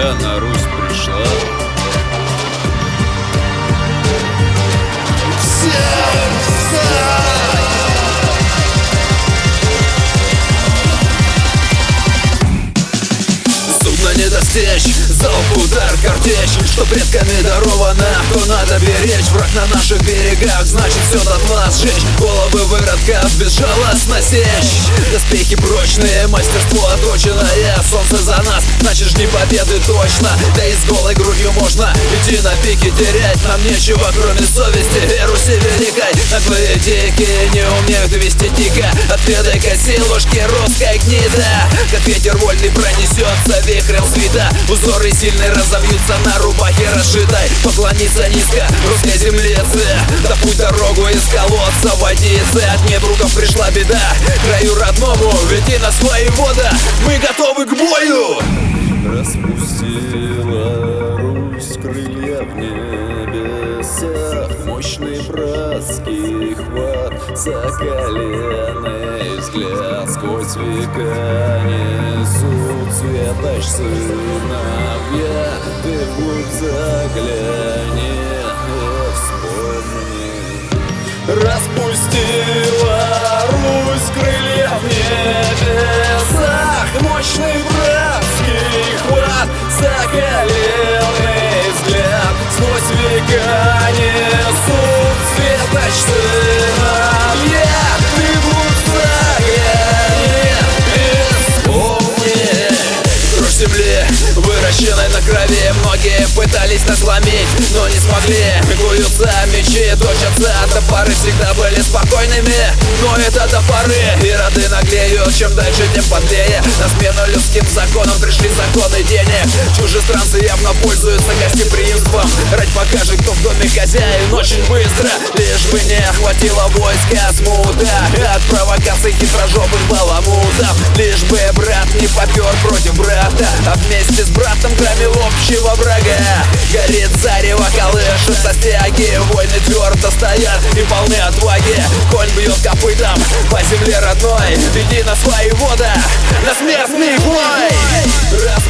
земля на Русь пришла. Судно не достичь, залп, удар, картечь, что предками даровано, то надо беречь. Враг на наших берегах, значит все дотла сжечь. Головы выродков безжалостно сечь. Доспехи прочные, мастерство оточенное. Солнце за нас, значит жди победы точно. Да и с голой грудью можно идти на пике, терять нам нечего, кроме совести и Руси великой. Наглые дикие не умеют вести дико. Отведай-ка силушки русской гнида. Как ветер вольный пронесется вихрем свита, узоры сильные разовьются на рубахе расшитой. Поклониться низко русской землице, да путь дорогу из колодца водицы. От недругов пришла беда, краю родному веди нас воевода, мы готовы к бою. Распустила Русь крылья в небесах, мощный братский хват, соколенный взгляд сквозь века несут светоч сыновья. Ты вглубь загляни и вспомни. Распустила Русь крылья в небесах, мощный братский хват, соколенный взгляд сквозь века несут светоч сыновья. Ты вглубь загляни и вспомни. Дрожь земли, выращенной на крови, многие пытались нас сломить, но не смогли. Гуются мечи, точатся топоры, всегда были спокойными, но это до поры. И роды наглеют, чем дальше, тем подлее. На смену людским законам пришли законы денег. Чужестранцы явно пользуются гостеприимством. Рать покажет, кто в доме хозяин, очень быстро. Лишь бы не охватило войска смута от провокаций хитрожопых баламутов. Лишь бы брат не попер против брата, а вместе с братом громил общего врага. Горит зарево, колышется стяги, войны твердо стоят и полны отваги. Конь бьет копытом по земле родной, веди нас воевода на смертный бой.